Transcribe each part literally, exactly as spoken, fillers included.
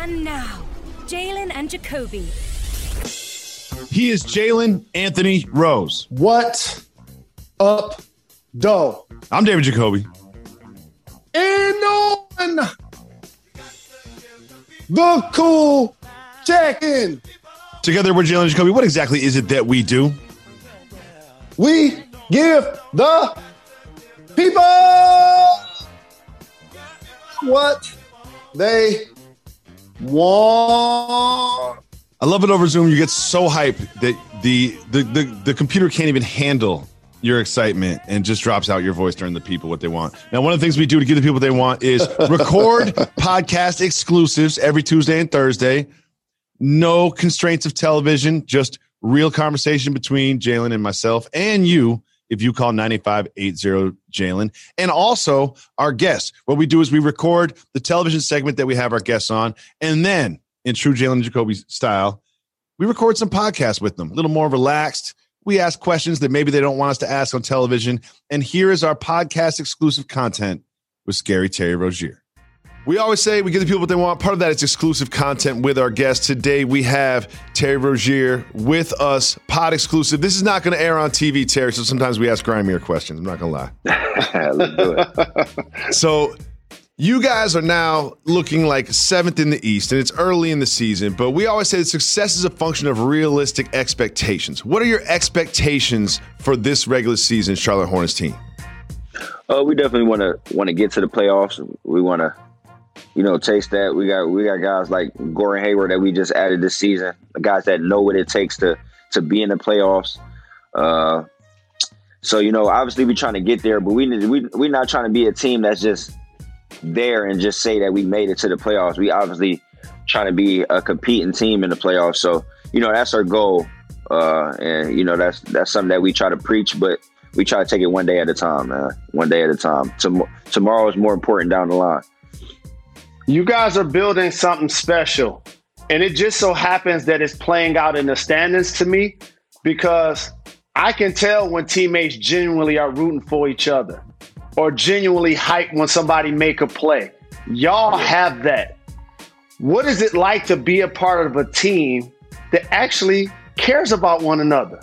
And now, Jalen and Jacoby. He is Jalen Anthony Rose. What up, doe? I'm David Jacoby. And on the cool check-in. Together we're Jalen and Jacoby. What exactly is it that we do? We give the people what they want. I love it over Zoom. You get so hyped that the, the the the computer can't even handle your excitement and just drops out your voice during the people what they want. Now, one of the things we do to give the people what they want is record podcast exclusives every Tuesday and Thursday. No constraints of television, just real conversation between Jalen and myself and you if you call nine eight five eight zero Jalen. And also our guests. What we do is we record the television segment that we have our guests on, and then in true Jalen and Jacoby style, we record some podcasts with them, a little more relaxed. We ask questions that maybe they don't want us to ask on television. And here is our podcast exclusive content with Scary Terry Rozier. We always say we give the people what they want. Part of that is exclusive content with our guests. Today we have Terry Rozier with us, pod exclusive. This is not going to air on T V, Terry, so sometimes we ask grimier questions. I'm not going to lie. Let's do it. So you guys are now looking like seventh in the East, and it's early in the season, but we always say that success is a function of realistic expectations. What are your expectations for this regular season Charlotte Hornets team? Uh, we definitely want to want to get to the playoffs. We want to, you know, taste that. We got we got guys like Gordon Hayward that we just added this season, guys that know what it takes to to be in the playoffs. Uh, so, you know, obviously we're trying to get there, but we we we're not trying to be a team that's just there and just say that we made it to the playoffs. We obviously trying to be a competing team in the playoffs. So, you know, that's our goal. Uh, and, you know, that's that's something that we try to preach, but we try to take it one day at a time, man. One day at a time. Tom- tomorrow is more important down the line. You guys are building something special. And it just so happens that it's playing out in the standings to me, because I can tell when teammates genuinely are rooting for each other or genuinely hype when somebody make a play. Y'all have that. What is it like to be a part of a team that actually cares about one another?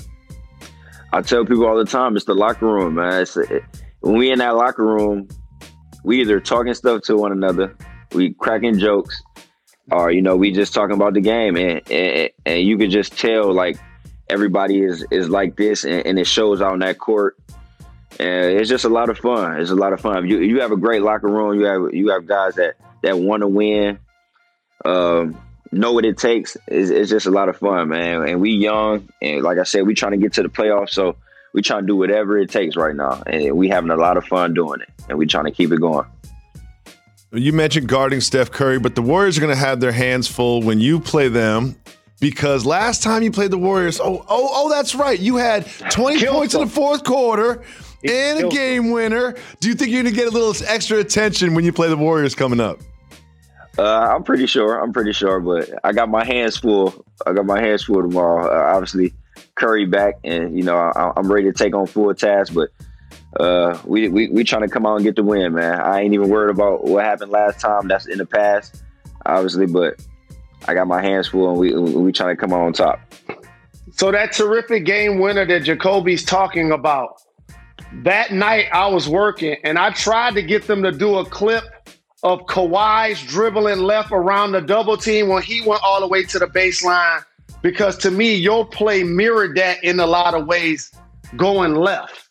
I tell people all the time, it's the locker room, man. It's, it, when we in that locker room, we either talking stuff to one another, we cracking jokes, or, you know, we just talking about the game. And and, and you can just tell, like, everybody is, is like this, and, and it shows out on that court. And it's just a lot of fun. It's a lot of fun. You you have a great locker room. You have you have guys that, that want to win, um, know what it takes. It's, it's just a lot of fun, man. And we young, and like I said, we trying to get to the playoffs. So we trying to do whatever it takes right now, and we having a lot of fun doing it. And we trying to keep it going. You mentioned guarding Steph Curry, but the Warriors are going to have their hands full when you play them. Because last time you played the Warriors, oh, oh, oh, that's right. You had twenty Killed points them. in the fourth quarter and a game winner. Do you think you're going to get a little extra attention when you play the Warriors coming up? Uh, I'm pretty sure. I'm pretty sure. But I got my hands full. I got my hands full tomorrow. Uh, obviously, Curry back, and, you know, I, I'm ready to take on full task. But uh, we, we, we trying to come out and get the win, man. I ain't even worried about what happened last time. That's in the past, obviously. But I got my hands full, and we we trying to come out on top. So that terrific game winner that Jacoby's talking about, that night I was working, and I tried to get them to do a clip of Kawhi's dribbling left around the double team when he went all the way to the baseline, because to me, your play mirrored that in a lot of ways, going left,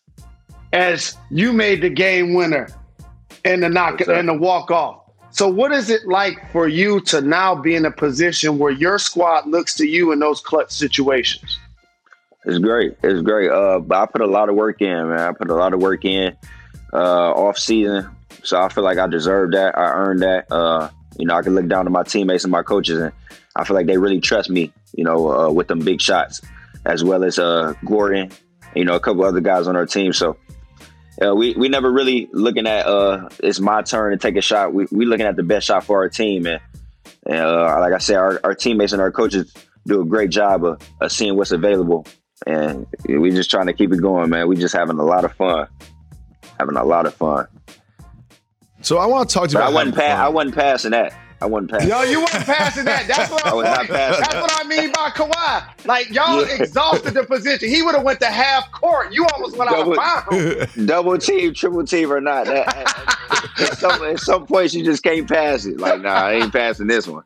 as you made the game winner and the knock and the walk off. So what is it like for you to now be in a position where your squad looks to you in those clutch situations? It's great. It's great. Uh, but I put a lot of work in, man. I put a lot of work in uh, off season. So I feel like I deserve that. I earned that. Uh, you know, I can look down to my teammates and my coaches, and I feel like they really trust me, you know, uh, with them big shots, as well as uh, Gordon, you know, a couple other guys on our team. So Uh, we we never really looking at uh, it's my turn to take a shot. We we looking at the best shot for our team, and, and uh, like I said, our, our teammates and our coaches do a great job of, of seeing what's available, and we just trying to keep it going, man. We just having a lot of fun, having a lot of fun. So I want to talk to you but about I wasn't pa- I wasn't passing that. I wasn't passing. Yo, you wasn't passing that. That's what I, I was not passing That's that. what I mean by Kawhi. Like y'all Yeah. exhausted the position. He would have went to half court. You almost went Double- out of bounds. Double team, triple team, or not. That, at, some, at some points, you just can't pass it. Like, nah, I ain't passing this one.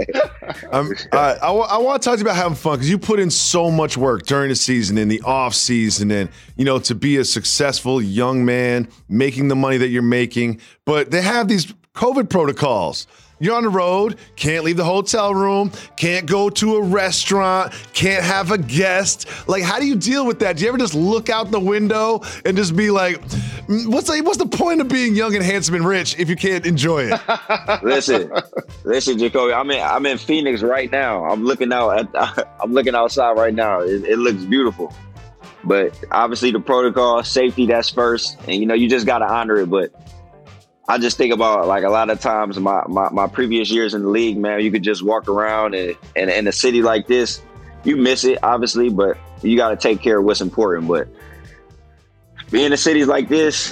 Um, uh, I, I want to talk to you about having fun because you put in so much work during the season, in the off season, and you know to be a successful young man making the money that you're making. But they have these COVID protocols. You're on the road, can't leave the hotel room, can't go to a restaurant, can't have a guest. Like, how do you deal with that? Do you ever just look out the window and just be like, what's the, what's the point of being young and handsome and rich if you can't enjoy it? listen, listen, Jacoby. I'm in I'm in Phoenix right now. I'm looking out at I'm looking outside right now. It, it looks beautiful, but obviously the protocol, safety, that's first, and you know you just got to honor it. But I just think about like a lot of times my, my, my previous years in the league, man, you could just walk around and, and in a city like this, you miss it, obviously, but you got to take care of what's important. But being in cities like this,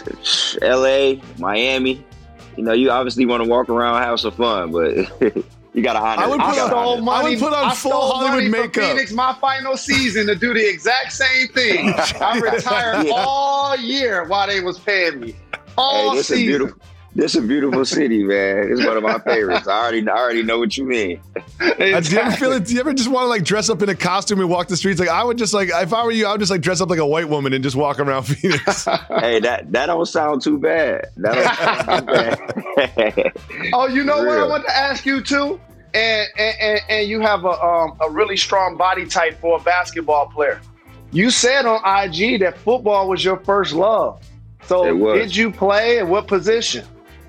L A, Miami, you know, you obviously want to walk around, have some fun, but you got to honor I would it. put You on- gotta honor stole it. money. I would put on I full stole Hollywood money makeup. from Phoenix my final season to do the exact same thing. I retired Yeah. all year while they was paying me. All Hey, this is season. beautiful. This is a beautiful city, man. It's one of my favorites. I already, I already know what you mean. Uh, do you ever feel it? Do you ever just want to like dress up in a costume and walk the streets? Like I would just like, if I were you, I would just like dress up like a white woman and just walk around Phoenix. Hey, that that don't sound too bad. That don't sound too bad. Oh, you know For what I real. want to ask you too? And and, and, and you have a um, a really strong body type for a basketball player. You said on I G that football was your first love. So It was. did you play and what position?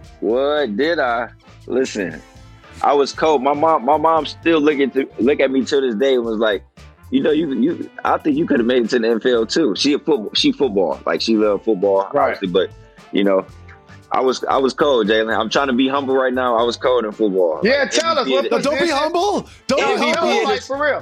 What did I? Listen, I was cold. My mom, my mom still looking to look at me to this day and was like, you know, you you. I think you could have made it to the N F L too. She a football. She football. Like she loved football, Right. obviously. But you know, I was I was cold, Jalen. I'm trying to be humble right now. I was cold in football. Yeah, Like, tell us M V P what of the- But don't be position? humble. Don't No, be M V P tell humble. us, of like the- for real.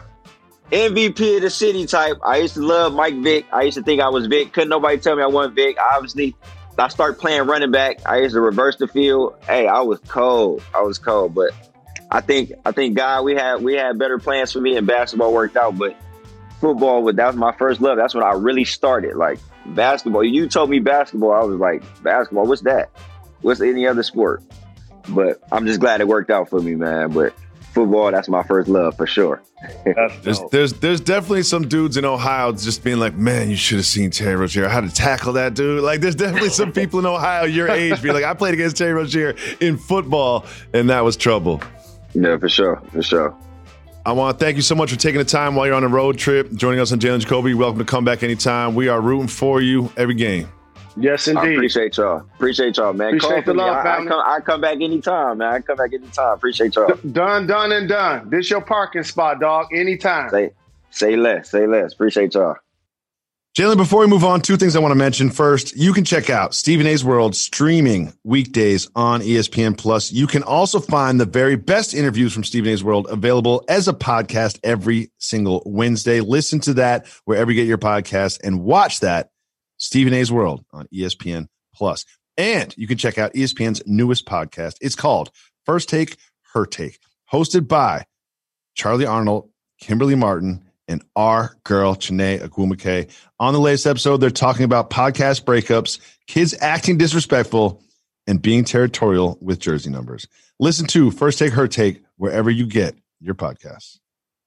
M V P of the city type. I used to love Mike Vick. I used to think I was Vick. Couldn't nobody tell me I wasn't Vick. Obviously, I started playing running back. I used to reverse the field. Hey, I was cold. I was cold. But I think I think God, we had we had better plans for me, and basketball worked out. But football, that was my first love. That's when I really started. Like basketball. You told me basketball. I was like, basketball. What's that? What's any other sport? But I'm just glad it worked out for me, man. But football, that's my first love for sure. There's, there's there's definitely some dudes in Ohio just being like, man, you should have seen Terry Rozier. How to tackle that dude. Like, there's definitely some people in Ohio your age be like, I played against Terry Rozier in football, and that was trouble. Yeah, for sure, for sure. I want to thank you so much for taking the time while you're on a road trip, joining us on Jalen Jacoby. You're welcome to come back anytime. We are rooting for you every game. Yes, I indeed. appreciate y'all. Appreciate y'all, man. Appreciate Call the for me. love, I, I family. come, I come back anytime, man. I come back anytime. Appreciate y'all. Done, done, and done. This your parking spot, dog. Anytime. say, say less. Say less. Appreciate y'all. Jalen, before we move on, two things I want to mention. First, you can check out Stephen A's World streaming weekdays on E S P N Plus. You can also find the very best interviews from Stephen A's World available as a podcast every single Wednesday. Listen to that wherever you get your podcast and watch that Stephen A's World on E S P N Plus. And you can check out E S P N's newest podcast. It's called First Take, Her Take, hosted by Charlie Arnold, Kimberly Martin, and our girl, Chanae Agwumake. On the latest episode, they're talking about podcast breakups, kids acting disrespectful, and being territorial with jersey numbers. Listen to First Take, Her Take wherever you get your podcasts.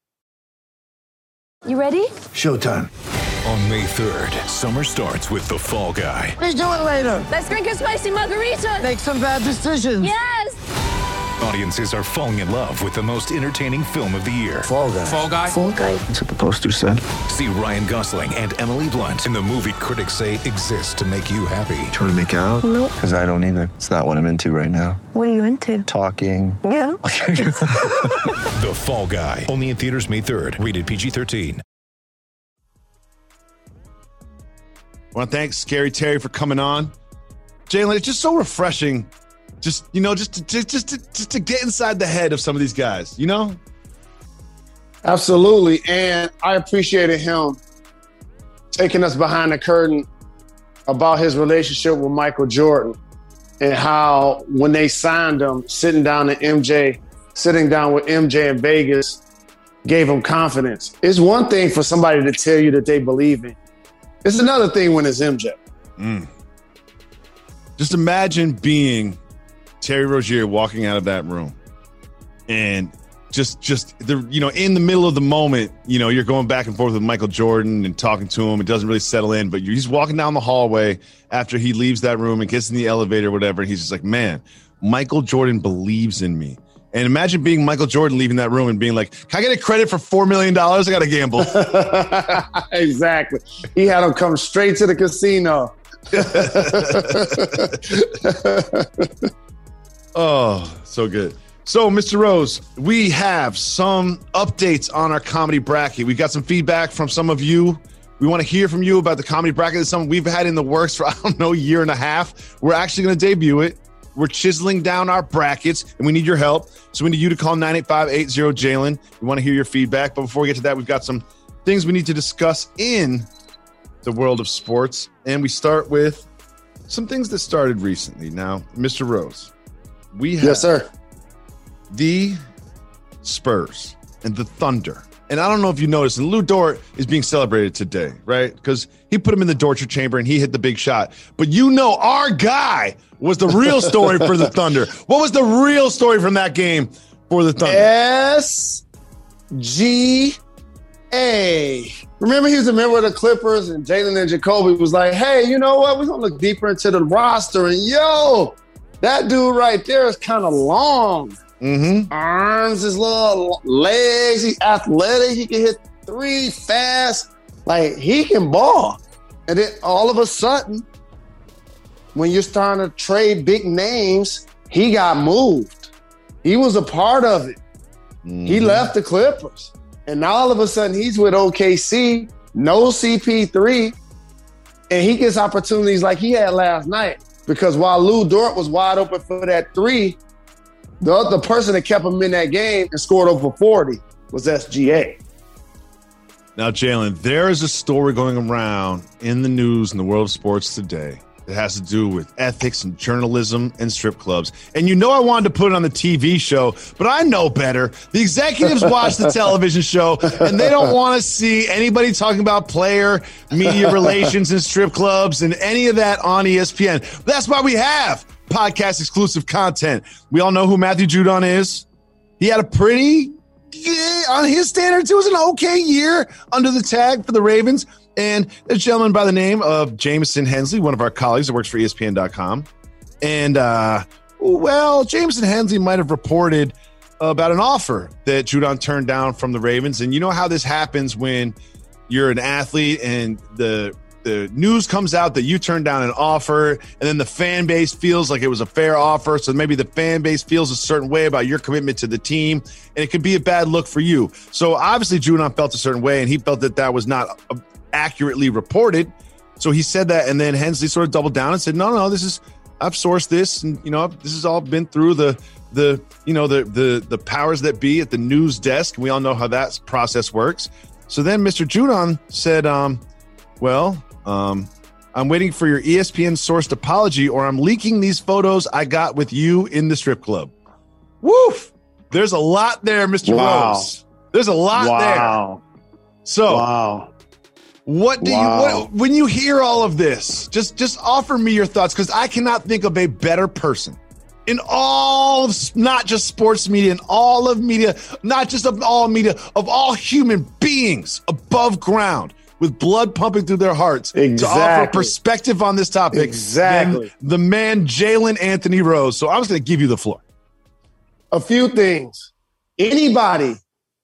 You ready? Showtime. On May third, summer starts with The Fall Guy. Let's do it later. Let's drink a spicy margarita. Make some bad decisions. Yes. Audiences are falling in love with the most entertaining film of the year. Fall guy. Fall Guy. Fall guy. That's what the poster said. See Ryan Gosling and Emily Blunt in the movie critics say exists to make you happy. Trying to make it out? Nope. Because I don't either. It's not what I'm into right now. What are you into? Talking. Yeah. The Fall Guy. Only in theaters May third. Rated P G thirteen. I want to thank Scary Terry for coming on. Jalen, it's just so refreshing. Just, you know, just to, just, just, to, just to get inside the head of some of these guys, you know? Absolutely. And I appreciated him taking us behind the curtain about his relationship with Michael Jordan and how when they signed him, sitting down in M J sitting down with M J in Vegas gave him confidence. It's one thing for somebody to tell you that they believe in. It's another thing when it's M J. Mm. Just imagine being Terry Rozier walking out of that room and just, just the, you know, in the middle of the moment, you know, you're going back and forth with Michael Jordan and talking to him. It doesn't really settle in, but he's walking down the hallway after he leaves that room and gets in the elevator or whatever. And he's just like, man, Michael Jordan believes in me. And imagine being Michael Jordan leaving that room and being like, can I get a credit for four million dollars? I got to gamble. Exactly. He had him come straight to the casino. Oh, so good. So, Mister Rose, we have some updates on our comedy bracket. We got some feedback from some of you. We want to hear from you about the comedy bracket. It's something we've had in the works for, I don't know, a year and a half. We're actually going to debut it. We're chiseling down our brackets, and we need your help. So we need you to call nine eight five, eight zero, Jalen. We want to hear your feedback. But before we get to that, we've got some things we need to discuss in the world of sports. And we start with some things that started recently. Now, Mister Rose, we have yes, sir. the Spurs and the Thunder. And I don't know if you noticed, and Lou Dort is being celebrated today, right? Because he put him in the torture chamber and he hit the big shot. But you know, our guy was the real story for the Thunder. What was the real story from that game for the Thunder? S G A. Remember, he was a member of the Clippers, and Jalen and Jacoby was like, hey, you know what? We're going to look deeper into the roster. And yo, that dude right there is kind of long. Mm-hmm. Arms, his little legs, he's athletic, he can hit three fast, like he can ball. And then all of a sudden, when you're starting to trade big names, he got moved. He was a part of it. Mm-hmm. He left the Clippers. And now all of a sudden he's with O K C, no C P three, and he gets opportunities like he had last night. Because while Lou Dort was wide open for that three, The other person that kept him in that game and scored over forty was S G A. Now, Jalen, there is a story going around in the news in the world of sports today that has to do with ethics and journalism and strip clubs. And you know I wanted to put it on the T V show, but I know better. The executives watch the television show, and they don't want to see anybody talking about player media relations and strip clubs and any of that on E S P N. But that's why we have podcast exclusive content. We all know who Matthew Judon is. He had a pretty, yeah, on his standards, it was an okay year under the tag for the Ravens. And a gentleman by the name of Jameson Hensley, one of our colleagues that works for E S P N dot com. And, uh, well, Jameson Hensley might have reported about an offer that Judon turned down from the Ravens. And you know how this happens when you're an athlete and the the news comes out that you turned down an offer, and then the fan base feels like it was a fair offer. So maybe the fan base feels a certain way about your commitment to the team, and it could be a bad look for you. So obviously Judon felt a certain way, and he felt that that was not accurately reported. So he said that, and then Hensley sort of doubled down and said, no, no, this is, I've sourced this, and, you know, this has all been through the, the, you know, the, the, the powers that be at the news desk. We all know how that process works. So then Mister Judon said, um, well, Um, I'm waiting for your E S P N sourced apology, or I'm leaking these photos I got with you in the strip club. Woof! There's a lot there, Mister Wow. Rose. There's a lot Wow. there. So, Wow. what do Wow. you what, when you hear all of this? Just just offer me your thoughts, because I cannot think of a better person in all of, not just sports media, in all of media, not just of all media, of all human beings above ground, with blood pumping through their hearts, Exactly. to offer perspective on this topic. Exactly. than the man, Jalen Anthony Rose. So I was going to give you the floor. A few things. Anybody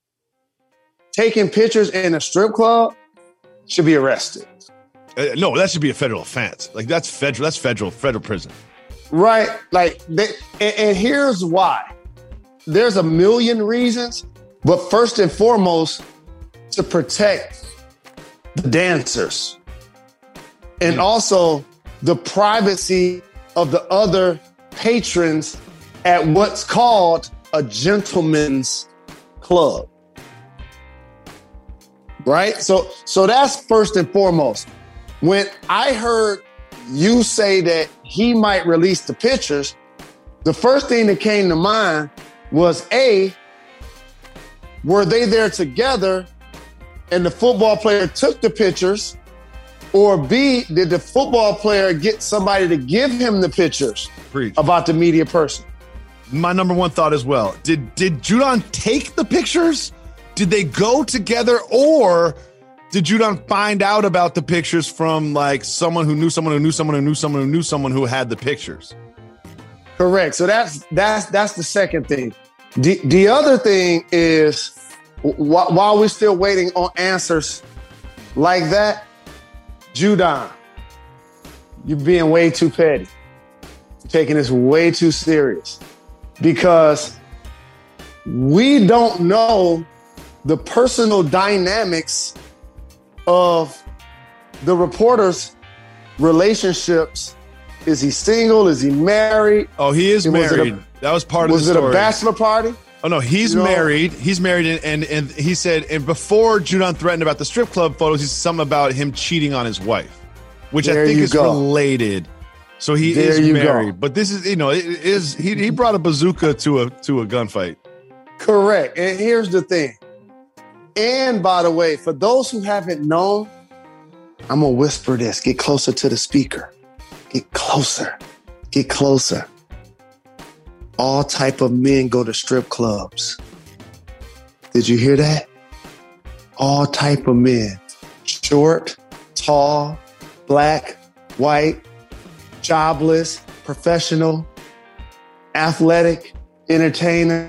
taking pictures in a strip club should be arrested. Uh, no, that should be a federal offense. Like that's federal. That's federal. Federal prison. Right. Like, they, and, and here's why. There's a million reasons, but first and foremost, to protect the dancers, and also the privacy of the other patrons at what's called a gentleman's club. Right? So, so that's first and foremost. When I heard you say that he might release the pictures, the first thing that came to mind was A, were they there together and the football player took the pictures? Or B, did the football player get somebody to give him the pictures Preach. about the media person? My number one thought as well. Did did Judon take the pictures? Did they go together, or did Judon find out about the pictures from like someone who knew someone who knew someone who knew someone who knew someone who had the pictures? Correct. So that's that's that's the second thing. The the other thing is wh- while we're still waiting on answers like that, Judon, you're being way too petty. You're taking this way too serious because we don't know the personal dynamics of the reporters' relationships. Is he single? Is he married? Oh, he is Was it a- married. That was part of Was the it story. a bachelor party? Oh no, he's You know- married. He's married, and, and and he said, and before Judon threatened about the strip club photos, he said something about him cheating on his wife, which There I think you is go. related. So he There is you married, go. but this is you know it is he he brought a bazooka to a to a gunfight. Correct. And here's the thing. And by the way, for those who haven't known, I'm going to whisper this. Get closer to the speaker. Get closer. Get closer. All type of men go to strip clubs. Did you hear that? All type of men. Short, tall, black, white, jobless, professional, athletic, entertainer.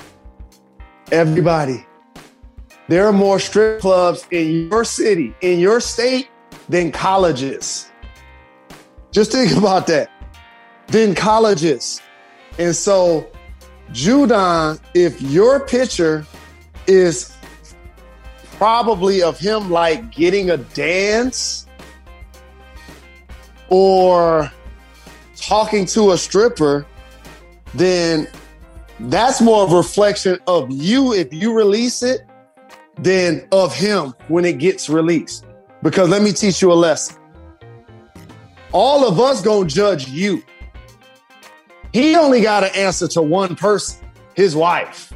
Everybody. There are more strip clubs in your city, in your state, than colleges. Just think about that. Than colleges. And so, Judon, if your picture is probably of him like getting a dance or talking to a stripper, then that's more of a reflection of you if you release it than of him when it gets released. Because let me teach you a lesson. All of us gonna judge you. He only got to answer to one person, his wife.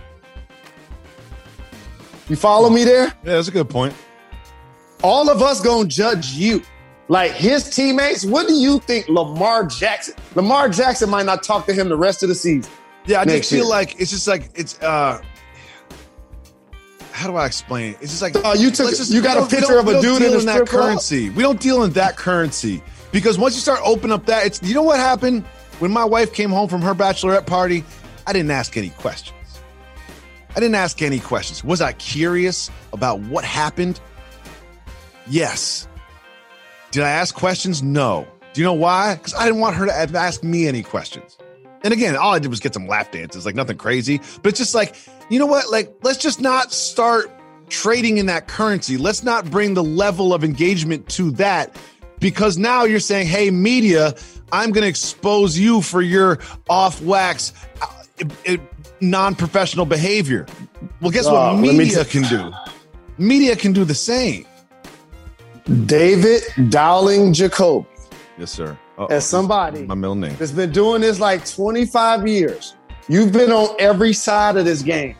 You follow me there? Yeah, that's a good point. All of us gonna judge you. Like his teammates, what do you think Lamar Jackson? Lamar Jackson might not talk to him the rest of the season. Yeah, I Next just feel year. like it's just like it's uh how do I explain it? It's just like Oh, you took- let's just- you got we a don't- we picture don't- of a we don't dude deal in a in that strip club? currency. We don't deal in that currency because once you start opening up that, it's you know what happened when my wife came home from her bachelorette party. I didn't ask any questions. I didn't ask any questions. Was I curious about what happened? Yes. Did I ask questions? No. Do you know why? Because I didn't want her to ask me any questions. And again, all I did was get some lap dances, like nothing crazy. But it's just like, you know what? Like, let's just not start trading in that currency. Let's not bring the level of engagement to that because now you're saying, hey, media, I'm going to expose you for your off-wax, uh, it, non-professional behavior. Well, guess Oh, what let me media t- can do? Media can do the same. David Dowling Jacoby, Yes, sir. Uh-oh. as somebody My middle name. that's been doing this like twenty-five years, you've been on every side of this game.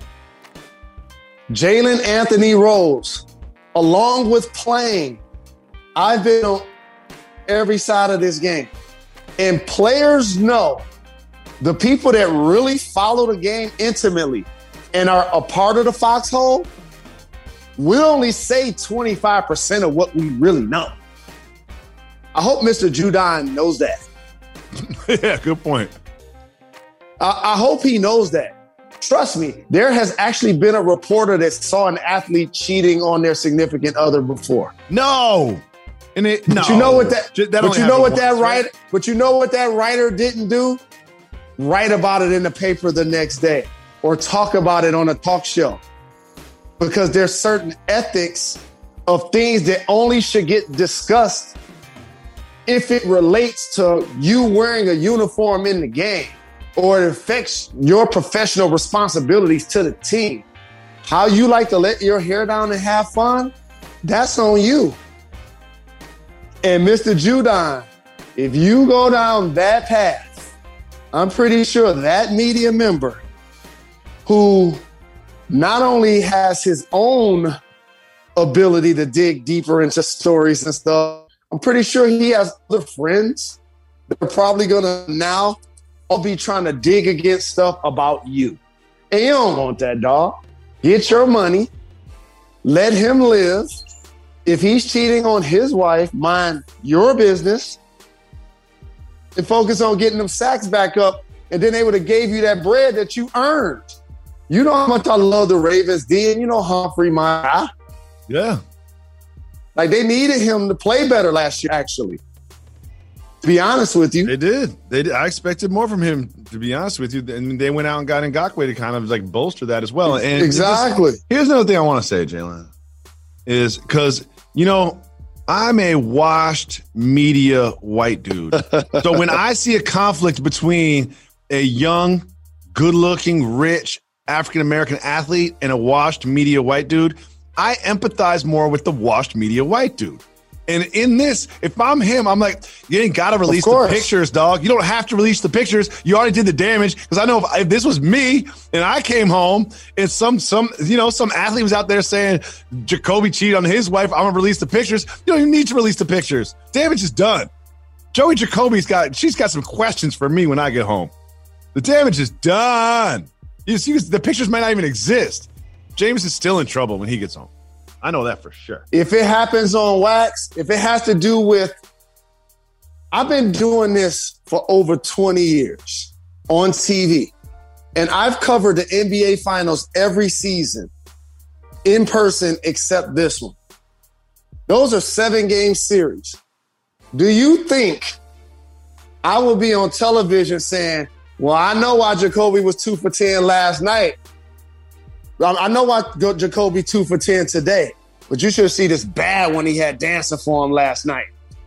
Jalen Anthony Rose, along with playing, I've been on every side of this game. And players know, the people that really follow the game intimately and are a part of the foxhole, we only say twenty-five percent of what we really know. I hope Mister Judon knows that. Yeah, good point. I, I hope he knows that. Trust me, there has actually been a reporter that saw an athlete cheating on their significant other before. No. And it, no. But you know what that, Ju- but only you know what happened that once, right? writer, but you know what that writer didn't do? Write about it in the paper the next day or talk about it on a talk show. Because there's certain ethics of things that only should get discussed if it relates to you wearing a uniform in the game or it affects your professional responsibilities to the team. How you like to let your hair down and have fun, that's on you. And Mister Judon, if you go down that path, I'm pretty sure that media member who not only has his own ability to dig deeper into stories and stuff, I'm pretty sure he has other friends that are probably going to now all be trying to dig against stuff about you. And you don't want that, dog. Get your money. Let him live. If he's cheating on his wife, mind your business. And focus on getting them sacks back up. And then they would have gave you that bread that you earned. You know how much I love the Ravens, D, and you know Humphrey, my guy. Yeah. Like, they needed him to play better last year, actually. To be honest with you. They did. They did. I expected more from him, to be honest with you. And they went out and got Ngakoue to kind of like bolster that as well. And exactly. This, here's another thing I want to say, Jalen, is because, you know, I'm a washed media white dude. So when I see a conflict between a young, good-looking, rich African-American athlete and a washed media white dude, I empathize more with the washed media white dude. And in this, if I'm him, I'm like, you ain't got to release the pictures, dog. You don't have to release the pictures. You already did the damage. Because I know if, if this was me and I came home and some, some, you know, some athlete was out there saying Jacoby cheated on his wife, I'm going to release the pictures. You don't even need to release the pictures. Damage is done. Joey Jacoby's got, she's got some questions for me when I get home. The damage is done. You see, the pictures might not even exist. James is still in trouble when he gets home. I know that for sure. If it happens on wax, if it has to do with, I've been doing this for over twenty years on T V, and I've covered the N B A Finals every season in person except this one. Those are seven-game series. Do you think I will be on television saying, well, I know why Jacoby was two for ten last night. I know why Jacoby two for ten today, but you should see this bad one he had dancing for him last night.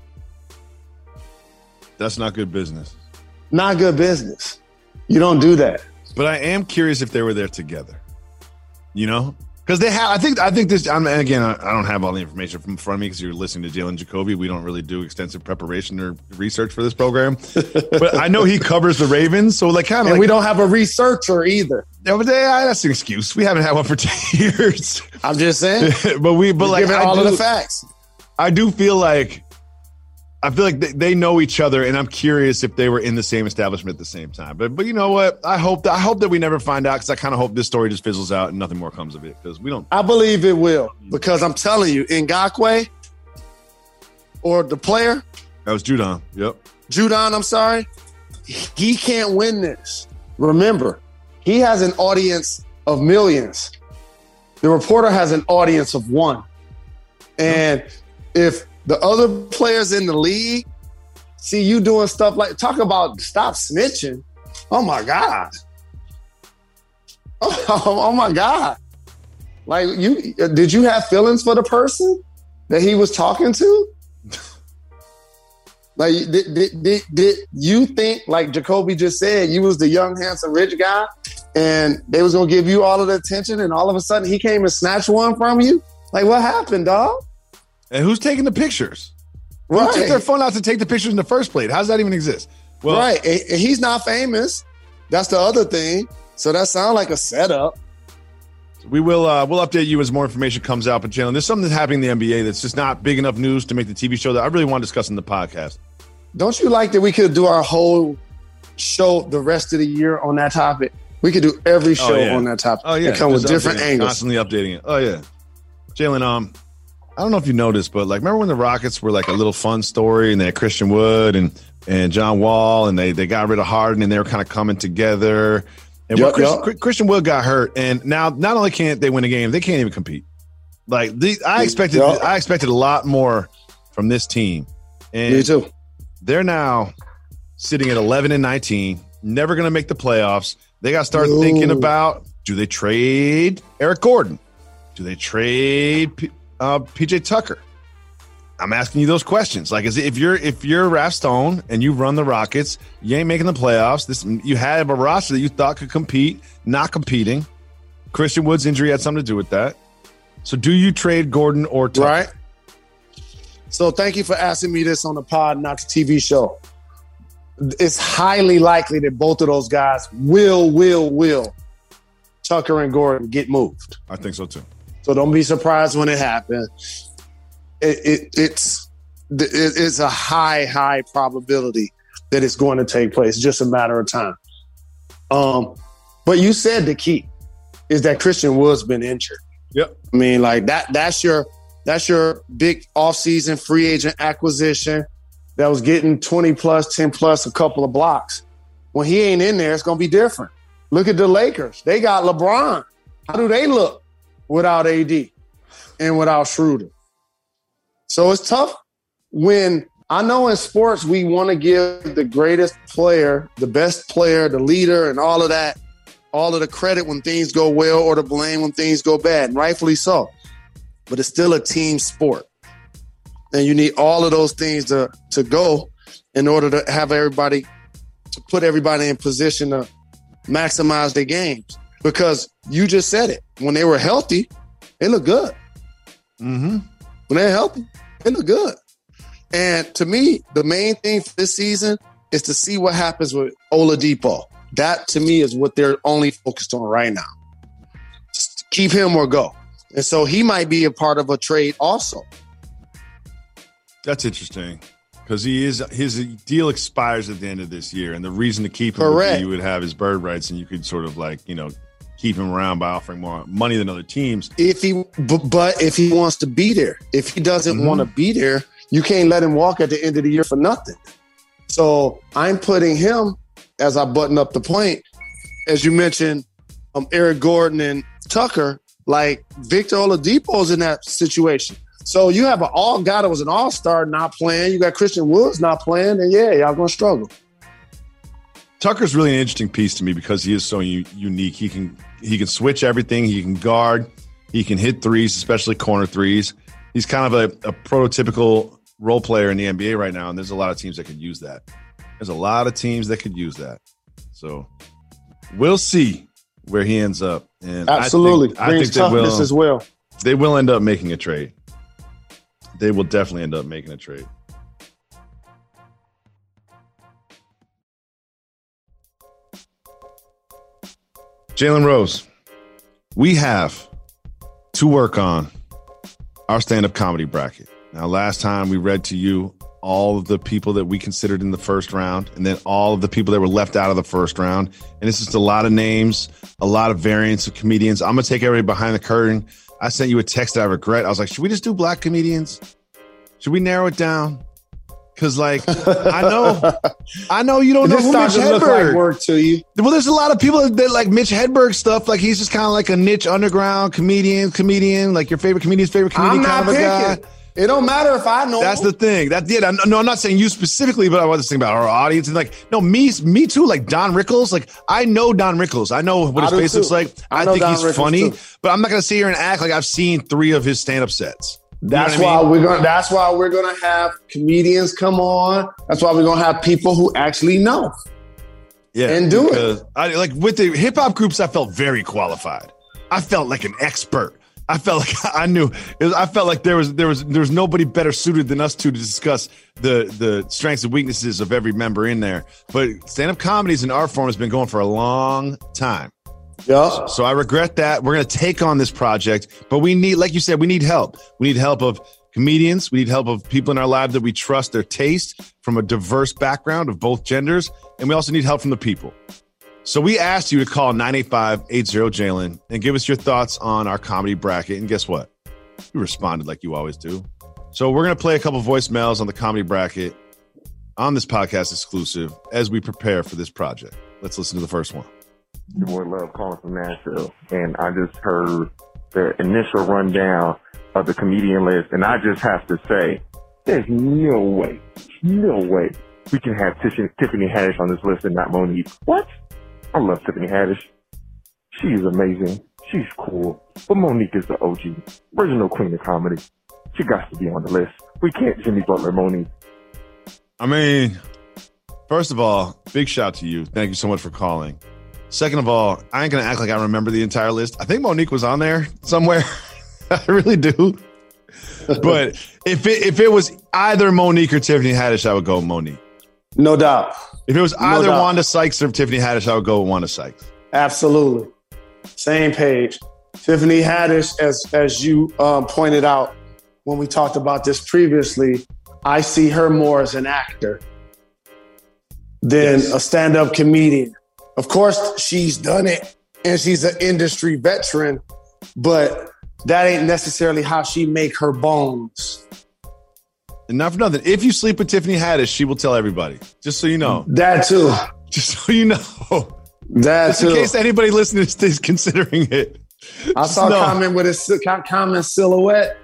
That's not good business. Not good business. You don't do that. But I am curious if they were there together. You know? Because they have, I think, I think this, I'm, again, I, I don't have all the information from in front of me because you're listening to Jalen Jacoby. We don't really do extensive preparation or research for this program. But I know he covers the Ravens. So, like, kind of. And like, we don't have a researcher either. Yeah, but yeah, that's an excuse. We haven't had one for ten years. I'm just saying. but we, but Just like, giving I all do, of the facts. I do feel like, I feel like they, they know each other, and I'm curious if they were in the same establishment at the same time. But but you know what? I hope that I hope that we never find out because I kind of hope this story just fizzles out and nothing more comes of it because we don't. I believe it will because I'm telling you, Ngakoue or the player. That was Judon. Yep. Judon, I'm sorry. He can't win this. Remember, he has an audience of millions. The reporter has an audience of one. And if the other players in the league see you doing stuff like, talk about stop snitching. Oh my God. Oh, oh my God. Like, you, did you have feelings for the person that he was talking to? Like, did, did, did, did you think, like Jacoby just said, you was the young, handsome, rich guy and they was going to give you all of the attention and all of a sudden he came and snatched one from you? Like, what happened, dog? And who's taking the pictures? Right. Who took their phone out to take the pictures in the first place? How does that even exist? Well, right. And, and he's not famous. That's the other thing. So that sounds like a setup. We will uh, we'll update you as more information comes out. But Jalen, there's something that's happening in the N B A that's just not big enough news to make the T V show that I really want to discuss in the podcast. Don't you like that we could do our whole show the rest of the year on that topic? We could do every show oh, yeah. on that topic. Oh yeah, and come with Just different updating, angles. constantly updating it. Oh yeah, Jalen. Um, I don't know if you noticed, but like, remember when the Rockets were like a little fun story, and they had Christian Wood and and John Wall, and they they got rid of Harden, and they were kind of coming together. And yep, Chris, yep. Christian Wood got hurt, and now not only can't they win a game, they can't even compete. Like the, I expected, yep. I expected a lot more from this team. And Me too. They're now sitting at eleven and nineteen, never going to make the playoffs. They got to start Ooh. thinking about: do they trade Eric Gordon? Do they trade P, uh, P J Tucker? I'm asking you those questions. Like, is it, if you're if you're Raf Stone and you run the Rockets, you ain't making the playoffs. This you had a roster that you thought could compete, not competing. Christian Wood's injury had something to do with that. So, do you trade Gordon or Tucker? Right. So, thank you for asking me this on the pod, not the T V show. It's highly likely that both of those guys will, will, will Tucker and Gordon get moved. I think so too. So don't be surprised when it happens. It, it, it's it, it's a high, high probability that it's going to take place. It's just a matter of time. Um, but you said the key is that Christian Wood's been injured. Yep. I mean, like that. That's your that's your big offseason free agent acquisition that was getting twenty plus, ten plus, a couple of blocks. When he ain't in there, it's going to be different. Look at the Lakers. They got LeBron. How do they look without A D and without Schroeder? So it's tough when I know in sports we want to give the greatest player, the best player, the leader, and all of that, all of the credit when things go well or the blame when things go bad, and rightfully so. But it's still a team sport. And you need all of those things to, to go in order to have everybody, to put everybody in position to maximize their games. Because you just said it. When they were healthy, they look good. Mm-hmm. When they're healthy, they look good. And to me, the main thing for this season is to see what happens with Oladipo. That, to me, is what they're only focused on right now. Just keep him or go. And so he might be a part of a trade also. That's interesting because he is his deal expires at the end of this year, and the reason to keep him Correct. would be you would have his bird rights, and you could sort of like you know keep him around by offering more money than other teams. If he, but, but if he wants to be there, if he doesn't Mm-hmm. want to be there, you can't let him walk at the end of the year for nothing. So I'm putting him, as I button up the point, as you mentioned, um, Eric Gordon and Tucker, like Victor Oladipo's in that situation. So you have an all guy that was an all-star not playing. You got Christian Woods not playing, and yeah, y'all gonna struggle. Tucker's really an interesting piece to me because he is so u- unique. He can he can switch everything. He can guard. He can hit threes, especially corner threes. He's kind of a, a prototypical role player in the N B A right now, and there's a lot of teams that could use that. There's a lot of teams that could use that. So we'll see where he ends up. And Absolutely, I think, brings I think toughness they will, as well. They will end up making a trade. They will definitely end up making a trade. Jalen Rose, we have to work on our stand-up comedy bracket. Now, last time we read to you all of the people that we considered in the first round and then all of the people that were left out of the first round. And it's just a lot of names, a lot of variants of comedians. I'm going to take everybody behind the curtain. I sent you a text that I regret. I was like, should we just do black comedians? Should we narrow it down? Because, like, I know, I know you don't know This who Mitch starts to look like Hedberg. work to you. Well, there's a lot of people that like Mitch Hedberg stuff. Like, he's just kind of like a niche underground comedian, comedian, like your favorite comedian's favorite comedian I'm kind not of a guy. picking. It don't matter if I know. That's the thing. That yeah. No, I'm not saying you specifically, but I was thinking about our audience and like, no, me, me too. Like Don Rickles. Like I know Don Rickles. I know what I his do face too. looks like. I I, know think Don he's Rickles funny, too. but I'm not gonna sit here and act like I've seen three of his stand-up sets. You know That's what I why mean? we're gonna. That's why we're gonna have comedians come on. That's why we're gonna have people who actually know. Yeah, and do it. because I like with the hip hop groups. I felt very qualified. I felt like an expert. I felt like I knew. It was, I felt like there was there was there was nobody better suited than us two to discuss the the strengths and weaknesses of every member in there. But stand up comedy as an art form has been going for a long time. Yeah. So I regret that. We're going to take on this project, but we need, like you said, we need help. We need help of comedians. We need help of people in our lives that we trust their taste from a diverse background of both genders. And we also need help from the people. So we asked you to call nine eight five, eight zero, Jalen and give us your thoughts on our comedy bracket. And guess what? You responded like you always do. So we're going to play a couple voicemails on the comedy bracket on this podcast exclusive as we prepare for this project. Let's listen to the first one. Your boy Love calling from Nashville, and I just heard the initial rundown of the comedian list, and I just have to say, there's no way, no way we can have Tiffany, Tiffany Haddish on this list and not Monique. What? I love Tiffany Haddish. She's amazing. She's cool. But Monique is the O G, original queen of comedy. She got to be on the list. We can't Jimmy Butler Monique. I mean, first of all, big shout to you. Thank you so much for calling. Second of all, I ain't going to act like I remember the entire list. I think Monique was on there somewhere. I really do. But if it if it was either Monique or Tiffany Haddish, I would go with Monique. No doubt. If it was No either doubt. Wanda Sykes or Tiffany Haddish, I would go with Wanda Sykes. Absolutely. Same page. Tiffany Haddish, as as you um, pointed out when we talked about this previously, I see her more as an actor than yes. a stand-up comedian. Of course, she's done it, and she's an industry veteran, but that ain't necessarily how she make her bones. And not for nothing. If you sleep with Tiffany Haddish, she will tell everybody. Just so you know. That too. Just so you know. That Just too. in case anybody listening is considering it. I saw no. a comment with his comment silhouette.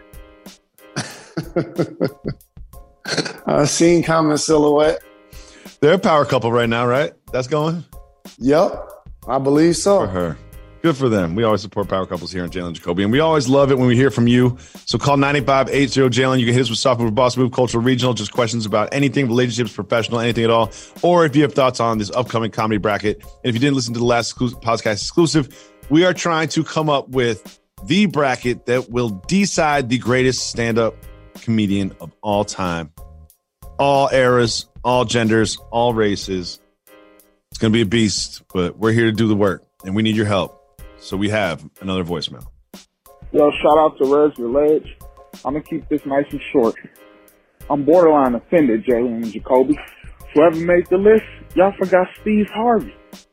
I seen comment silhouette. They're a power couple right now, right? That's going? Yep. I believe so. For her. Good for them. We always support power couples here on Jalen and Jacoby, and we always love it when we hear from you. So call nine eight five eight zero Jalen. You can hit us with Soft Move, Boss Move, Cultural Regional, just questions about anything, relationships, professional, anything at all. Or if you have thoughts on this upcoming comedy bracket. And if you didn't listen to the last podcast exclusive, we are trying to come up with the bracket that will decide the greatest stand-up comedian of all time. All eras, all genders, all races. It's going to be a beast, but we're here to do the work, and we need your help. So we have another voicemail. Yo, shout out to Rez Ledge. I'm going to keep this nice and short. I'm borderline offended, Jalen and Jacoby. Whoever made the list, y'all forgot Steve Harvey.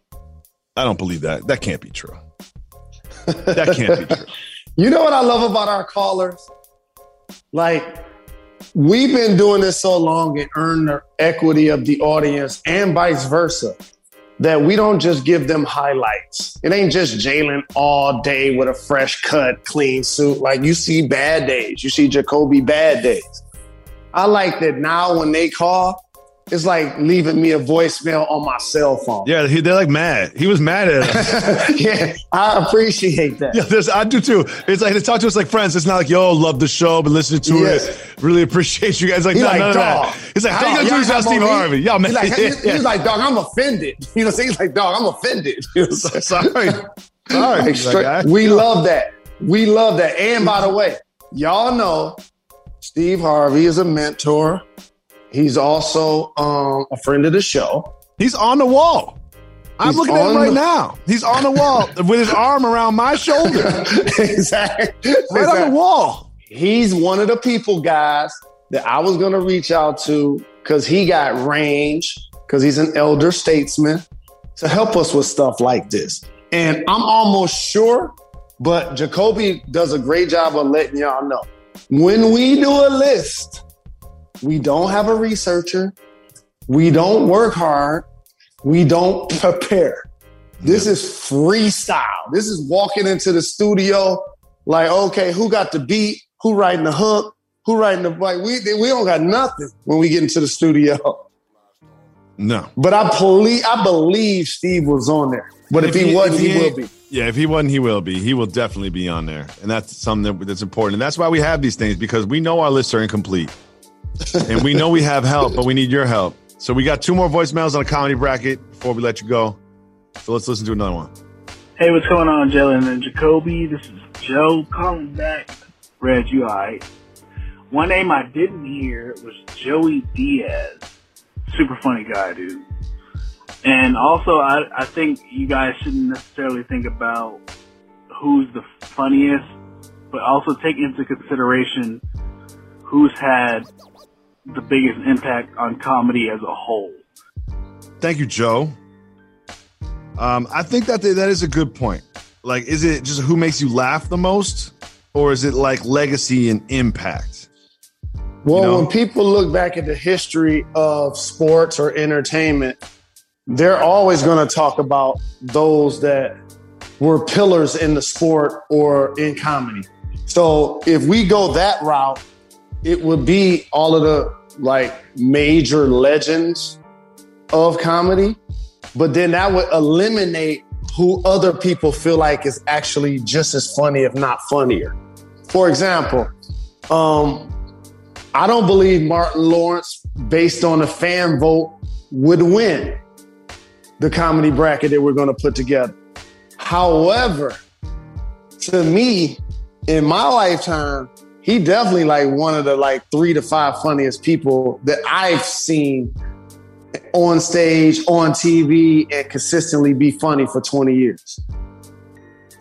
I don't believe that. That can't be true. That can't be true. You know what I love about our callers? Like, we've been doing this so long and earned the equity of the audience and vice versa, that we don't just give them highlights. It ain't just Jalen all day with a fresh cut, clean suit. Like, you see bad days. You see Jacoby bad days. I like that now when they call, it's like leaving me a voicemail on my cell phone. Yeah, he, they're like mad. He was mad at us. Yeah, I appreciate that. Yeah, there's, I do too. It's like they talk to us like friends. It's not like, yo, love the show, but listening to yes. it. Really appreciate you guys. Like, he no, like, none dog. of that. He's like, how dog, you gonna do this about Steve Harvey? Y'all, man. He's like, yeah, he's, yeah. he's like, dog, I'm offended. You know, so he's like, dog, I'm offended. You know, so, sorry. Sorry. Like, straight, we love that. We love that. And by the way, y'all know Steve Harvey is a mentor. He's also um, a friend of the show. He's on the wall. I'm He's looking at him on right the- now. He's on the wall with his arm around my shoulder. Exactly. Right exactly. on the wall. He's one of the people, guys, that I was going to reach out to because he got range, because he's an elder statesman, to help us with stuff like this. And I'm almost sure, but Jacoby does a great job of letting y'all know. When we do a list, we don't have a researcher. We don't work hard. We don't prepare. This is freestyle. This is walking into the studio like, okay, who got the beat? Who writing the hook? Who writing the like? We we don't got nothing when we get into the studio. No. But I believe I believe Steve was on there. But if, if he, he wasn't, if he, he will be. Yeah, if he wasn't, he will be. He will definitely be on there. And that's something that, that's important. And that's why we have these things, because we know our lists are incomplete. And we know we have help, but we need your help. So we got two more voicemails on a comedy bracket before we let you go. So let's listen to another one. Hey, what's going on, Jalen and Jacoby? This is Joe calling back. Reg, you all right? One name I didn't hear was Joey Diaz. Super funny guy, dude. And also, I, I think you guys shouldn't necessarily think about who's the funniest, but also take into consideration who's had the biggest impact on comedy as a whole. Thank you, Joe. Um, I think that that is a good point. Like, is it just who makes you laugh the most, or is it like legacy and impact? Well, You know? when people look back at the history of sports or entertainment, they're always going to talk about those that were pillars in the sport or in comedy. So if we go that route, it would be all of the like major legends of comedy, but then that would eliminate who other people feel like is actually just as funny, if not funnier. For example, um, I don't believe Martin Lawrence, based on a fan vote, would win the comedy bracket that we're going to put together. However, to me, in my lifetime, he definitely like one of the like three to five funniest people that I've seen on stage, on T V, and consistently be funny for twenty years.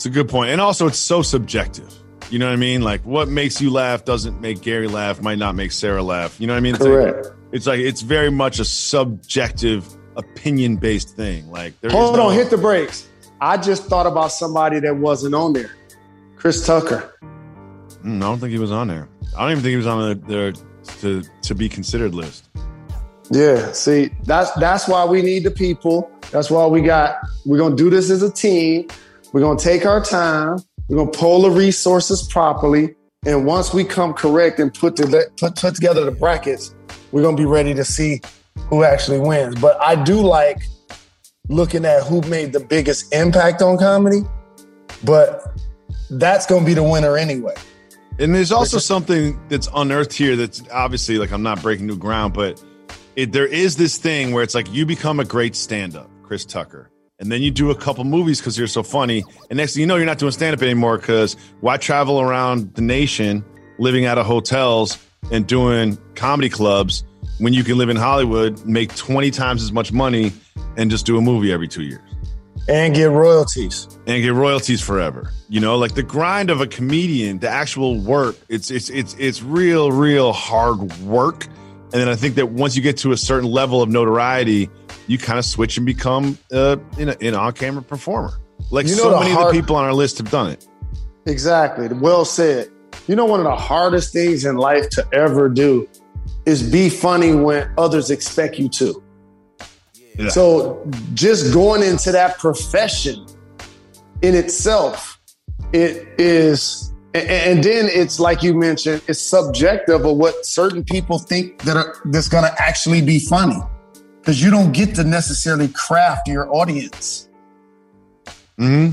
It's a good point. And also, it's so subjective. You know what I mean? Like, what makes you laugh doesn't make Gary laugh, might not make Sarah laugh. You know what I mean? It's Correct. Like, it's like, it's very much a subjective, opinion-based thing. Like, there Hold is no- on, hit the brakes. I just thought about somebody that wasn't on there. Chris Tucker. Mm, I don't think he was on there. I don't even think he was on the, the to to be considered list. Yeah, see, that's that's why we need the people. That's why we got, we're going to do this as a team. We're going to take our time. We're going to pull the resources properly. And once we come correct and put, the, put, put together the brackets, we're going to be ready to see who actually wins. But I do like looking at who made the biggest impact on comedy. But that's going to be the winner anyway. And there's also something that's unearthed here that's obviously, like, I'm not breaking new ground, but it, there is this thing where it's like you become a great stand-up, Chris Tucker, and then you do a couple movies because you're so funny, and next thing you know, you're not doing stand-up anymore because why travel around the nation living out of hotels and doing comedy clubs when you can live in Hollywood, make twenty times as much money, and just do a movie every two years? And get royalties. And get royalties forever. You know, like the grind of a comedian, the actual work, it's it's it's it's real, real hard work. And then I think that once you get to a certain level of notoriety, you kind of switch and become uh, an, an on-camera performer. Like You know so the many hard- of the people on our list have done it. Exactly. Well said. You know, one of the hardest things in life to ever do is be funny when others expect you to. Yeah. So just going into that profession in itself, it is, and, and then it's like you mentioned, it's subjective of what certain people think that are, that's going to actually be funny, because you don't get to necessarily craft your audience. Hmm.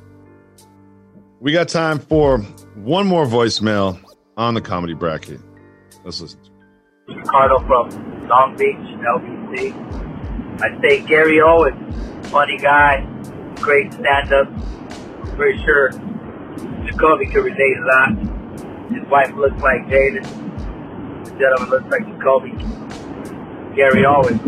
We got time for one more voicemail on the comedy bracket. Let's listen. Ricardo from Long Beach, L B C. I say Gary Owens, funny guy, great stand-up. I'm pretty sure Jacoby could relate a lot. His wife looks like Jaden. The gentleman looks like Jacoby. Gary Owens,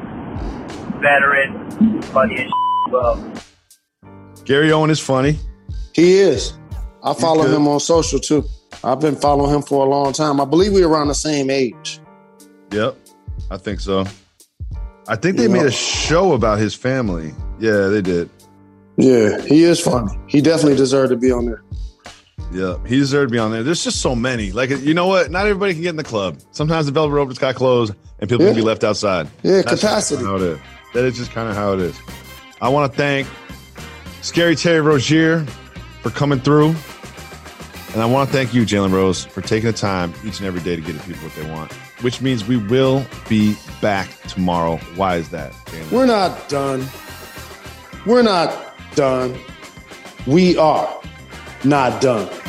veteran, funny as shit. Well, Gary Owen is funny. He is. I follow good. him on social too. I've been following him for a long time. I believe we're around the same age. Yep, I think so. I think they You made know. a show about his family. Yeah, they did. Yeah, he is funny. He definitely deserved to be on there. Yeah, he deserved to be on there. There's just so many. Like, you know what? Not everybody can get in the club. Sometimes the velvet rope just got closed and people Yeah. can be left outside. Yeah, That's just capacity. how it is. That is just kind of how it is. I want to thank Scary Terry Rozier for coming through. And I want to thank you, Jalen Rose, for taking the time each and every day to get the people what they want, which means we will be back tomorrow. Why is that, Jalen? We're not done. We're not done. We are not done.